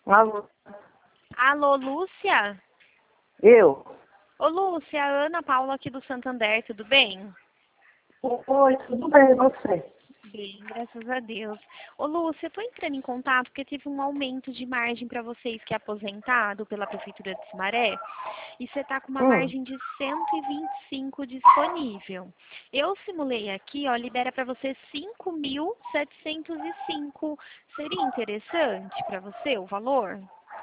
Alô? Alô, Lúcia? Eu? Ô, Lúcia, a Ana Paula aqui do Santander, tudo bem? Oi, tudo bem, e você? Bem, graças a Deus. Ô, Lúcia, eu tô entrando em contato porque teve um aumento de margem para vocês que é aposentado pela Prefeitura de Sumaré e você tá com uma Hum. margem de 125 disponível. Eu simulei aqui, ó, libera para você 5.705. Seria interessante para você o valor?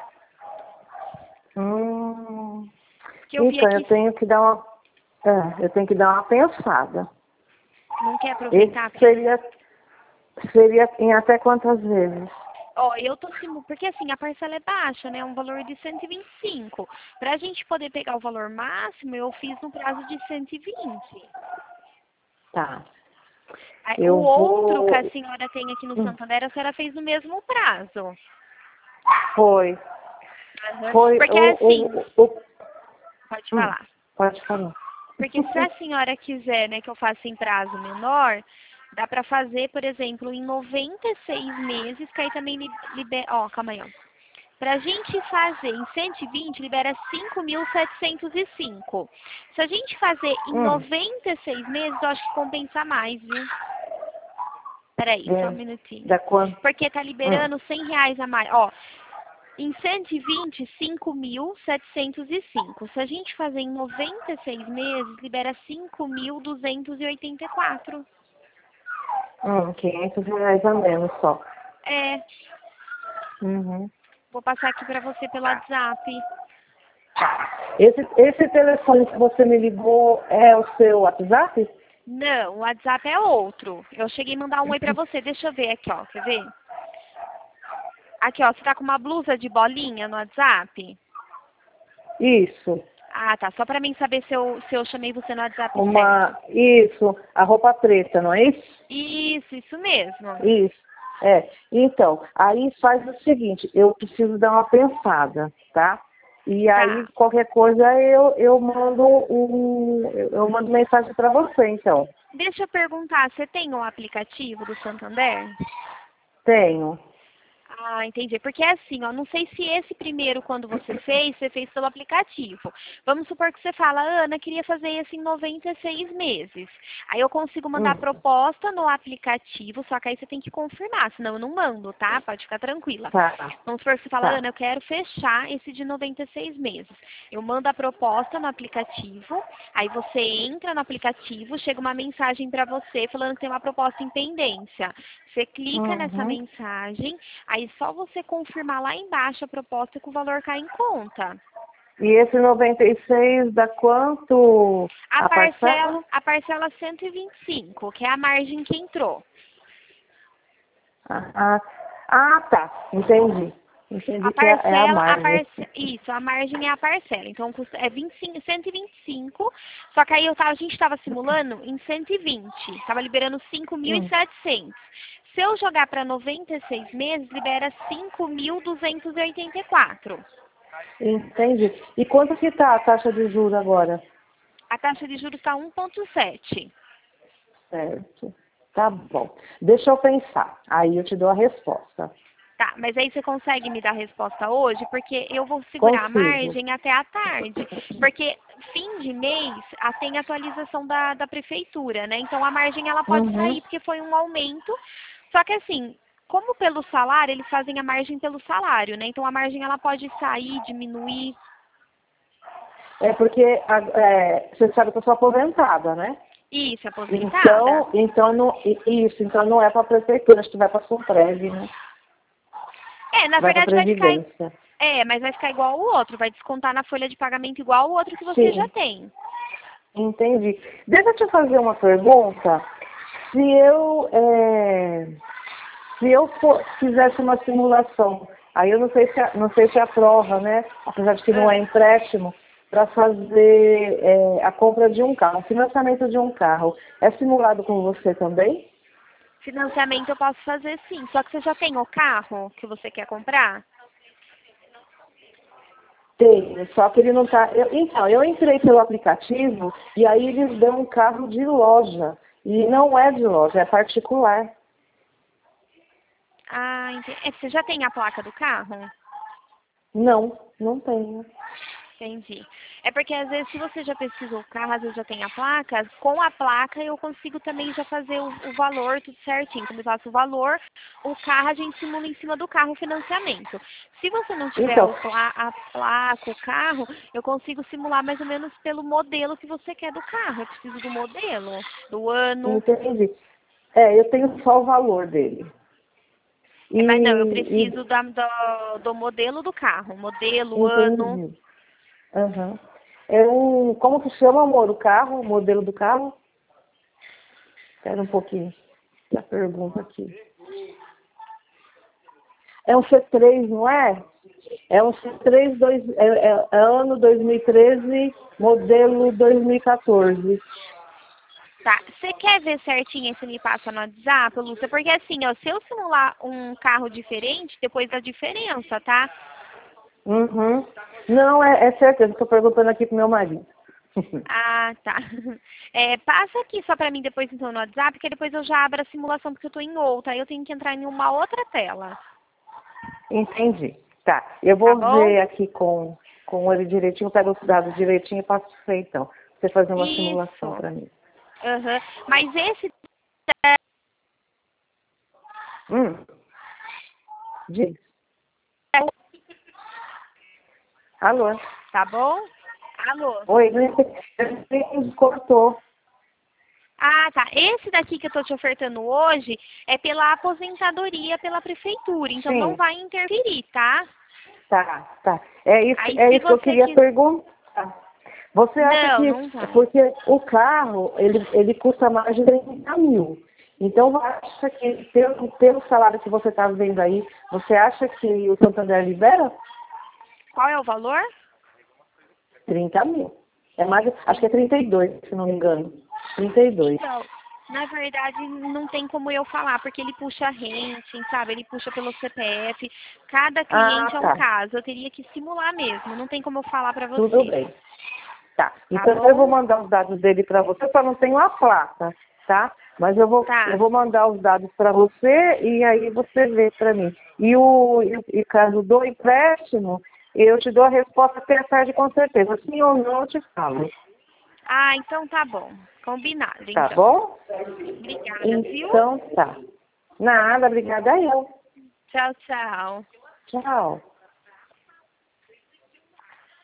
Hum. Que eu vi Então, eu aqui, tenho que dar uma, eu tenho que dar uma pensada. não quer Esse aproveitar? seria em até quantas vezes? Ó, eu tô porque assim, a parcela é baixa, né? Um valor de 125. Pra gente poder pegar o valor máximo, eu fiz no prazo de 120. Tá. O Eu outro que a vou. senhora tem aqui no Hum. Santander, a senhora fez no mesmo prazo. Foi. Aham. Foi Porque assim, o. pode falar. Pode falar. Porque se a senhora quiser, né, que eu faça em prazo menor, dá pra fazer, por exemplo, em 96 meses, que aí também libera. Ó, calma aí, ó. Para a gente fazer em 120, libera 5.705. Se a gente fazer em Hum. 96 meses, eu acho que compensa mais, viu? Peraí, só um É, minutinho. da quanto? Porque tá Hum. liberando R$ 100 a mais. Ó, em 120, 5.705. Se a gente fazer em 96 meses, libera 5.284. R$ 500 a menos só. É, Uhum. vou passar aqui para você pelo WhatsApp. Esse telefone que você me ligou é o seu WhatsApp? Não, o WhatsApp é outro. Eu cheguei a mandar um oi pra você. Deixa eu ver aqui, ó. Quer ver? Aqui, ó. Você tá com uma blusa de bolinha no WhatsApp? Isso. Ah, tá. Só pra mim saber se eu chamei você no WhatsApp certo. Isso, a roupa preta, não é isso? Isso mesmo. Isso. É. Então, aí faz o seguinte, eu preciso dar uma pensada, tá? E aí, Tá. qualquer coisa, eu mando mensagem para você, então. Deixa eu perguntar, você tem o aplicativo do Santander? Tenho. Ah, entendi. Porque é assim, ó, não sei se esse primeiro, quando você fez pelo aplicativo. Vamos supor que você fala, Ana, queria fazer esse em 96 meses. Aí eu consigo mandar Hum. proposta no aplicativo, só que aí você tem que confirmar, senão eu não mando, tá? Pode ficar tranquila. Tá, Vamos supor que você fala, tá. Ana, eu quero fechar esse de 96 meses. Eu mando a proposta no aplicativo, aí você entra no aplicativo, chega uma mensagem para você falando que tem uma proposta em pendência. Você clica nessa Uhum. mensagem, aí só você confirmar lá embaixo a proposta que o valor cai em conta. E esse 96 dá quanto A a parcela, parcela? a parcela 125, que é a margem que entrou. Tá. Entendi. A Entendi que é a parcela, margem. isso, a margem é a parcela. Então é 25, 125, só que aí a gente estava simulando em 120, estava liberando Hum. 5.700. Se eu jogar para 96 meses, libera 5.284. Entendi. E quanto que tá a taxa de juros agora? A taxa de juros está 1,7. Certo. Tá bom. Deixa eu pensar. Aí eu te dou a resposta. Tá, mas aí você consegue me dar a resposta hoje? Porque eu vou segurar a Consigo. margem até a tarde. Porque fim de mês tem atualização da prefeitura, né? Então a margem ela pode Uhum. sair, porque foi um aumento. Só que assim, como pelo salário, eles fazem a margem pelo salário, né? Então a margem ela pode sair, diminuir. É porque você sabe que eu sou aposentada, né? Isso, aposentada. Então não, isso, então não é para a prefeitura, acho que vai para a Sunprev, né? É, na Vai para a verdade vai ficar. Previdência. É, mas vai ficar igual o outro, vai descontar na folha de pagamento igual o outro que você já Sim, tem. entendi. Deixa eu te fazer uma pergunta. Se eu, é, fizesse uma simulação, aí eu não sei se aprova, né? Apesar de que não é Ah. empréstimo, para fazer a compra de um carro, o financiamento de um carro. É simulado com você também? Financiamento eu posso fazer sim, só que você já tem o carro que você quer comprar? Tenho, só que ele não está. Então, eu entrei pelo aplicativo e aí eles dão um carro de loja. E não é de loja, é particular. Ah, entendi. Você já tem a placa do carro? Não, não tenho. Entendi. É porque às vezes se você já pesquisou o carro, às vezes já tem a placa, com a placa eu consigo também já fazer o valor tudo certinho. Como eu faço o valor, o carro a gente simula em cima do carro o financiamento. Se você não tiver Então, a placa, o carro, eu consigo simular mais ou menos pelo modelo que você quer do carro. Eu preciso do modelo, do ano. entendi. Eu tenho só o valor dele. Mas não, eu E preciso do modelo do carro. Modelo, ano. entendi. Aham. Como que chama, amor, o carro, o modelo do carro? Espera um pouquinho. A pergunta aqui. É um C3, não é? É um C3, é ano 2013, modelo 2014. Tá. Você quer ver certinho e você me passa no WhatsApp, Lúcia? Porque assim, ó, se eu simular um carro diferente, depois dá diferença, tá? Uhum. Não, é certeza, estou perguntando aqui pro meu marido. Ah, tá. Passa aqui só pra mim depois então no WhatsApp, que depois eu já abro a simulação porque eu tô em outra. Aí eu tenho que entrar em uma outra tela. Entendi. Tá. Eu Tá vou bom? ver aqui com ele direitinho, pego os dados direitinho e passo pra você então. Pra você fazer uma simulação Isso. para mim. Aham. Mas esse Hum. Diz. Alô? tá bom? Alô? Oi, não cortou. Ah, tá. Esse daqui que eu tô te ofertando hoje é pela aposentadoria pela prefeitura, então não Sim, vai interferir, tá? tá. É isso, Aí é se isso que eu você queria quiser. perguntar. Você acha Não, que, não vai. porque o carro, ele custa mais de 30 mil. Então, você acha que, pelo salário que você está vendo aí, você acha que o Santander libera? Qual é o valor? 30 mil. É mais, acho que é 32, se não me engano. 32. Então, na verdade, não tem como eu falar, porque ele puxa renting, sabe? Ele puxa pelo CPF. Cada Ah, cliente é um tá. caso. Eu teria que simular mesmo. Não tem como eu falar pra Tudo você. bem. Tá. Tá Então eu vou bom? mandar os dados dele para você, só não tenho a placa, tá? Mas eu Tá. vou mandar os dados para você e aí você vê para mim. E caso do empréstimo, eu te dou a resposta até tarde com certeza. Sim ou não, eu te falo. Ah, então tá bom. Combinado, Tá então. bom? Obrigada, viu? Então tá. Nada, obrigada a eu. Tchau, tchau. Tchau.